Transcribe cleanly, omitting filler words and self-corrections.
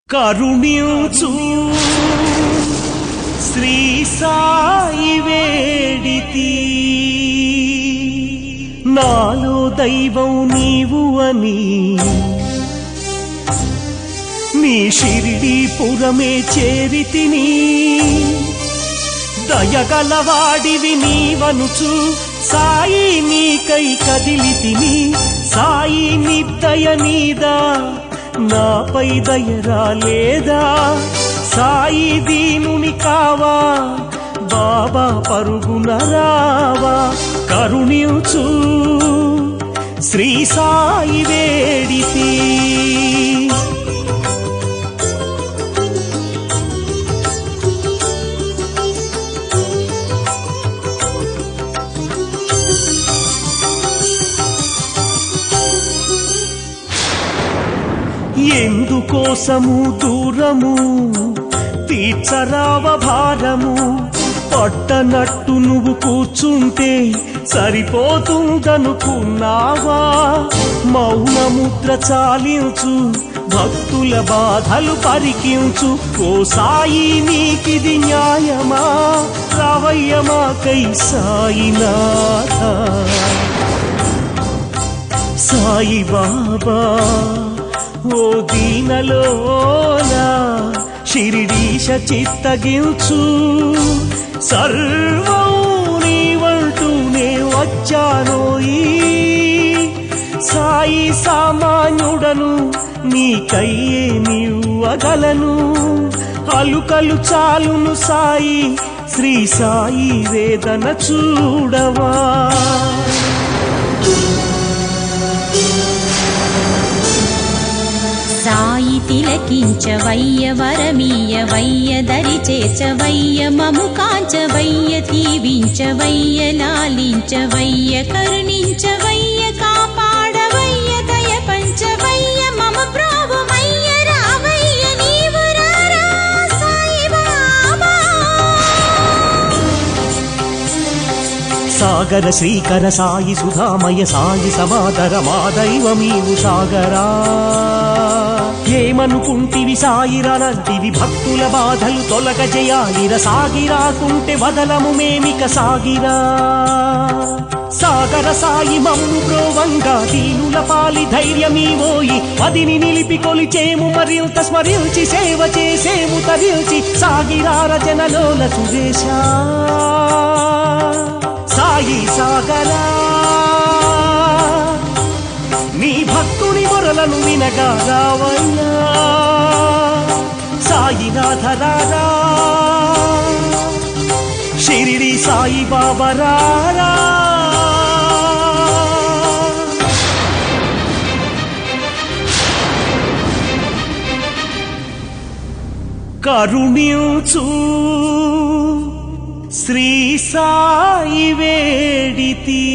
కరుణించు శ్రీ సాయి వేడితి నాలో దైవం నీవు అని నీ షిరిడి పురమే చేరితిని దయగలవాడివి నీవనుచు సాయి నీకై కదిలితిని సాయి నిద్దయ నీదా నాపై దయరాలేదా సాయి దీనుని కావా బాబా పరుగున రావా కరుణించు శ్రీ సాయి వేడితి ఎందుకోసము దూరము తీర్చరావ భారము పట్టనట్టు నువ్వు కూర్చుంటే సరిపోతుందనుకున్నావా మౌనముద్ర చాలించు భక్తుల బాధలు పరికించు ఓ సాయి నీకిది న్యాయమా రావయ్యమాకై సాయినాథ సాయి బాబా ఓ దీనలోనా షిరిడీశ చిత్తగించు సర్వం నీవంటూనే వచ్చానోయి సాయి సామాన్యుడను నీకయ్యే నీవగలను అలుకలు చాలును సాయి శ్రీ సాయి వేదన చూడవా సాయి తిలకించవయ్య వరమీయవయ్య దరి చేర్చవయ్య మము కాంచవయ్య దీవించవయ్య లాలించవయ్య కరుణించవయ్య కాపాడవయ్య దయ పంచవయ్య మమ ప్రోభమయ్య రావయ్య నీవు రారా సాయి బాబా సాగర శ్రీకర సాయి సుధామయ సాయి సమాదర మా దైవమీవు సాగరా ఏమనుకుంటివి సాయిరానంటివి భక్తుల బాధలు తొలగ జయాలిర సాగిరాకుంటే వదలము మేమిక సాగిరా సాగర సాయి మమ్ము బ్రోవంగా దీనుల పాలి ధైర్యమీవోయి పదిని నిలిపి కొలిచేము మరింత స్మరించి సేవ చేసేము తరించి సాగిరా రచనలోల సురేశ సాయి సాగరా నీ భక్తుని మొరలను వినగా రావయ్యా సాయినాథ రారా షిరిడి సాయి బాబా రారా కరుణించు శ్రీ సాయి వేడితి